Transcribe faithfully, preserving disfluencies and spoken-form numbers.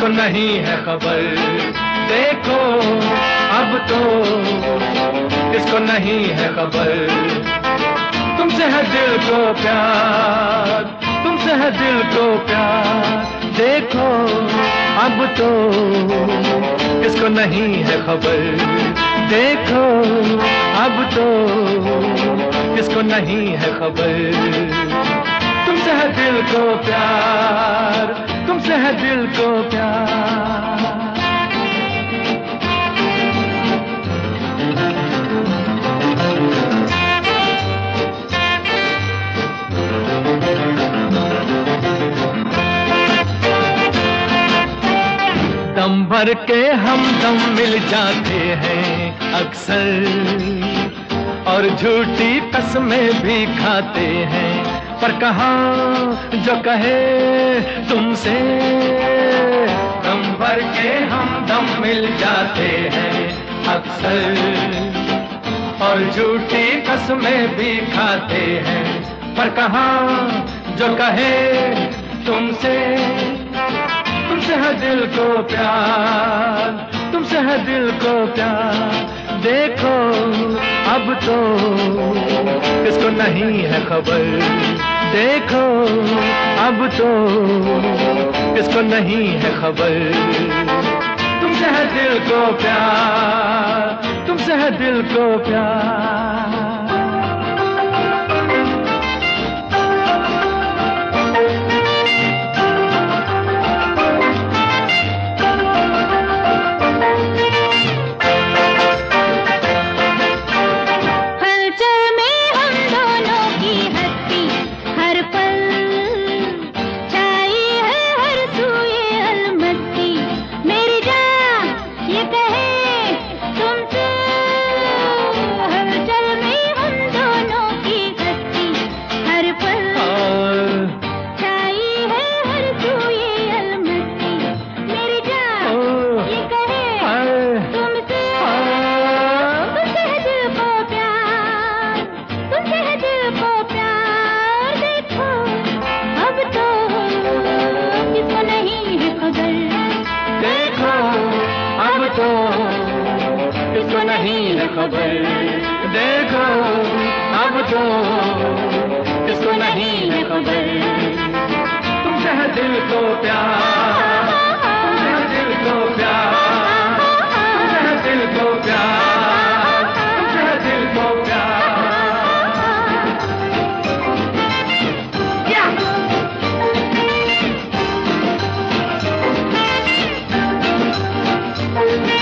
किसको नहीं है खबर, देखो अब तो किसको नहीं है खबर। तुमसे है दिल को प्यार, तुमसे है दिल को प्यार, देखो अब तो किसको नहीं है खबर, देखो अब तो किसको नहीं है खबर। तुमसे है दिल को प्यार, तुमसे है दिल को प्यार। दम भर के हम दम मिल जाते हैं अक्सर, और झूठी कसमें भी खाते हैं, पर कहाँ जो कहे तुमसे। दम भर के हम दम मिल जाते हैं अक्सर, और झूठी कसमें भी खाते हैं, पर कहाँ जो कहे तुमसे। तुमसे है दिल को प्यार, तुमसे है दिल को प्यार, देखो अब तो किसको नहीं है खबर, देखो अब तो किसको नहीं है खबर। तुमसे है दिल को प्यार, तुमसे है दिल को प्यार। किसको नहीं है खबर, देखो अब तो किसको नहीं है खबर। तुमसे है दिल को प्यार, तुमसे है दिल को प्यार, तुमसे है दिल को प्यार, तुमसे है दिल को प्यार। क्या